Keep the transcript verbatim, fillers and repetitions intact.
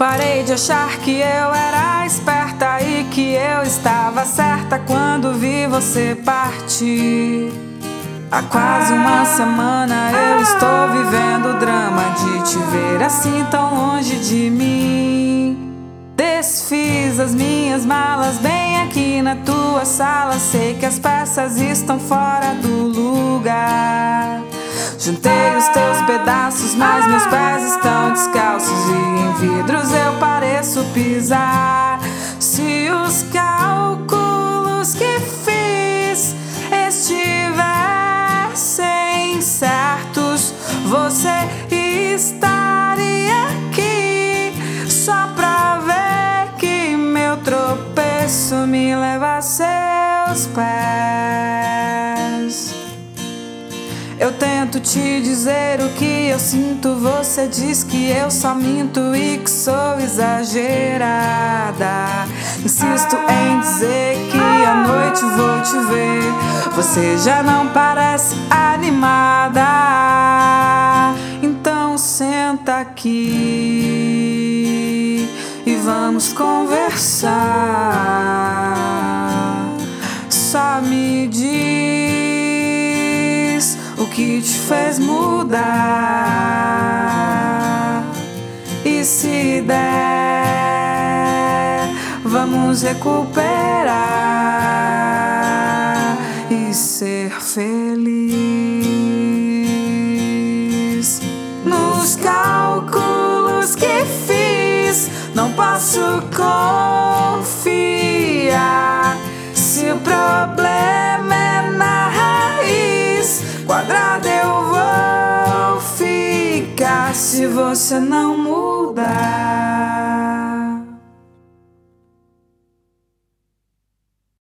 Parei de achar que eu era esperta e que eu estava certa quando vi você partir. Há quase uma semana eu estou vivendo o drama de te ver assim tão longe de mim. Desfiz as minhas malas bem aqui na tua sala. Sei que as peças estão fora do lugar. Juntei os teus pedaços, mas meus pés estão descalços e em vidros eu pareço pisar. Se os cálculos que fiz estivessem certos, você estaria aqui só pra ver que meu tropeço me leva a seus pés. Eu tento te dizer o que eu sinto, você diz que eu só minto e que sou exagerada. Insisto em dizer que à noite vou te ver, você já não parece animada. Então senta aqui e vamos conversar. Só me diz o que te fez mudar. E se der, vamos recuperar e ser feliz. Nos cálculos que fiz, não posso confiar. Se o problema é na raiz, quadrada eu vou ficar se você não mudar.